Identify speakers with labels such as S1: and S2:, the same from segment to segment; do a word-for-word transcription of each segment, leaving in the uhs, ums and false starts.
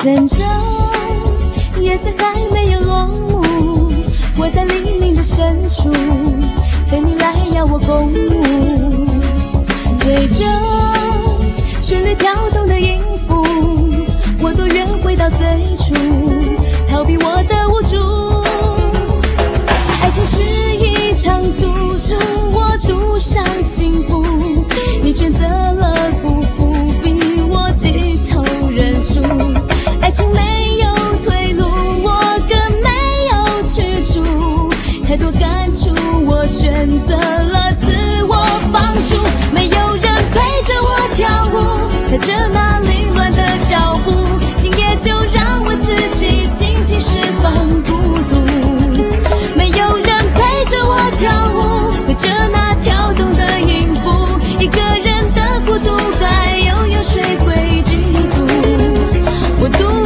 S1: 晨钟，夜色还没有落幕，我在黎明的深处，等你来邀我共舞。随着旋律跳动的音符，我多愿回到最初，逃避我的无助。爱情是一场赌注，我赌上幸福，你选择了辜负，逼我低头认输。爱情没有退路，我更没有去处，太多感触，我选择了自我放逐。没有人陪着我跳舞，踩着那凌乱的脚步，今夜就让我自己尽情释放孤独。没有人陪着我跳舞，随着那跳动的音符，一个人的孤独还又有谁会嫉妒？我赌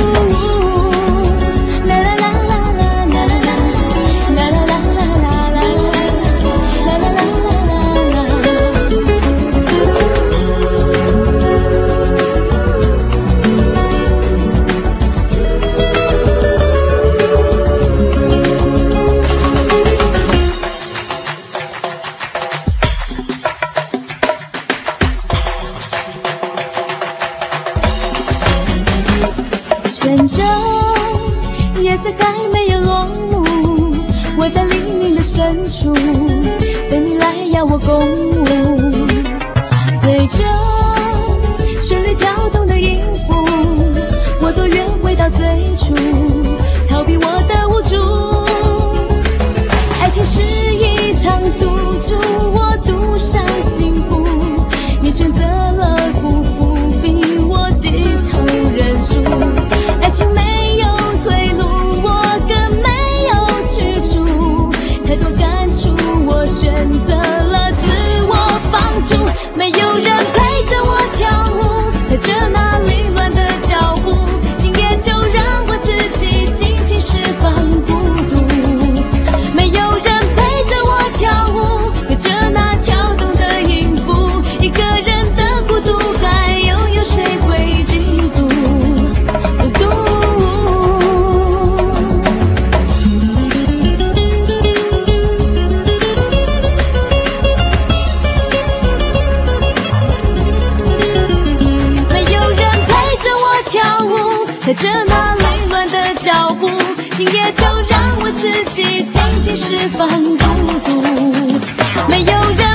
S1: 晨钟，夜色还没有落幕，我在黎明的深处，等你来邀我共舞。随着旋律跳动的音符，我多愿回到最初，逃避我的无助。爱情是一场赌注，我赌上幸福，你选择了辜负，逼我低头认输。爱情没有退路，我更没有去处，太多感触，我选择了自我放逐。没有人陪着我跳舞，踩着那凌乱的脚步，今夜就让我自己尽情释放孤独。没有人陪着我跳舞，随着那跳动的音符，一个人的孤独还又有谁会嫉妒？我赌踩着那凌乱的脚步，今夜就让我自己尽情释放孤独。没有人